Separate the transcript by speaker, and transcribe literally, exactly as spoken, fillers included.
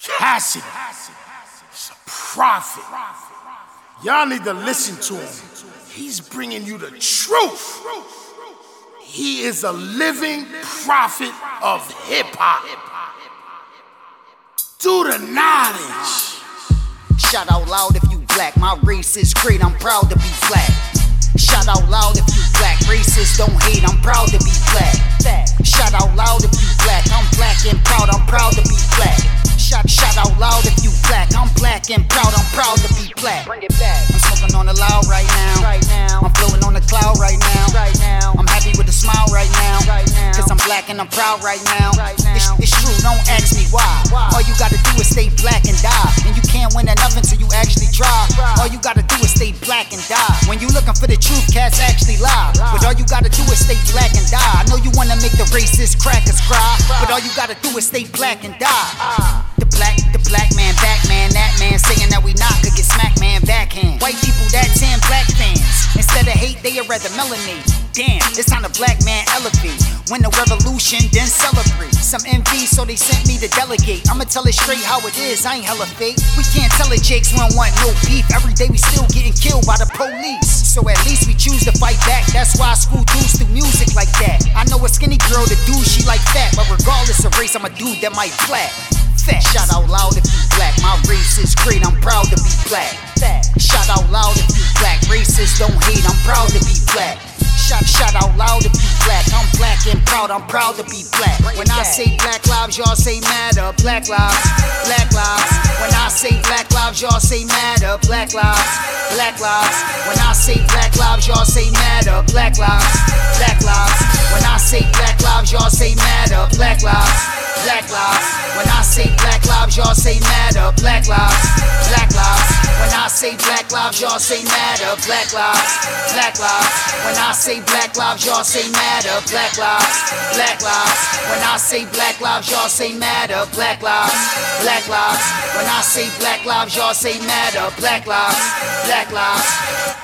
Speaker 1: Cassidy is a prophet. Y'all need to listen to him. He's bringing you the truth. He is a living prophet of hip-hop. Do the knowledge.
Speaker 2: Shout out loud if you black. My race is great, I'm proud to be black. Shout out loud if you black. Racists don't hate, I'm proud to be black. Shout out loud if you black. I'm black and proud, I'm proud to be black. Shout, shout out loud if you black. I'm black and proud, I'm proud to be black. Bring it back. I'm smoking on the loud right now. Right now. I'm floating on the cloud right now. Right now. I'm happy with a smile right now. Right now. Cause I'm black and I'm proud right now. Right now. It's, it's true, don't ask me why. why. All you gotta do is stay black and die. And you can't win enough until you actually try. Right. All you gotta do is stay black and die. When you looking for the truth, cats actually lie. lie. But all you gotta do is stay black and die. I know you wanna make the racist crackers cry. Right. But all you gotta do is stay black and die. Ah. The black, the black man, back man, that man saying that we not could get smacked, man, backhand. White people that ten black fans. Instead of hate, they would rather melanate. Damn, it's time the black man elevate. Win the revolution, then celebrate. Some envy, so they sent me to delegate. I'ma tell it straight how it is, I ain't hella fake. We can't tell it Jakes, we don't want no beef. Every day we still getting killed by the police. So at least we choose to fight back. That's why I school dudes through music like that. I know a skinny girl to do, she like that. But regardless of race, I'm a dude that might clap. Fat. Shout out loud if you black. My race is great, I'm proud to be black. Fat. Shout out loud if you black. Racists don't hate, I'm proud to be black. Shout, shout out loud if you black. I'm black and proud, I'm proud to be black. When I say black lives, y'all say matter. Black lives, black lives. When I say black lives, y'all say matter. Black lives, black lives. When I say black lives, y'all say matter. Black lives, black lives. When I say black lives, y'all say matter. Black lives, black lives. When I say black lives, y'all say matter. Black lives, black lives. When I say black lives, y'all say matter. Black lives, black lives. When I say black lives, y'all say matter. Black lives, black lives. When I say black lives, y'all say matter. Black lives, black lives. When I say black lives, y'all say matter. Black lives, black lives.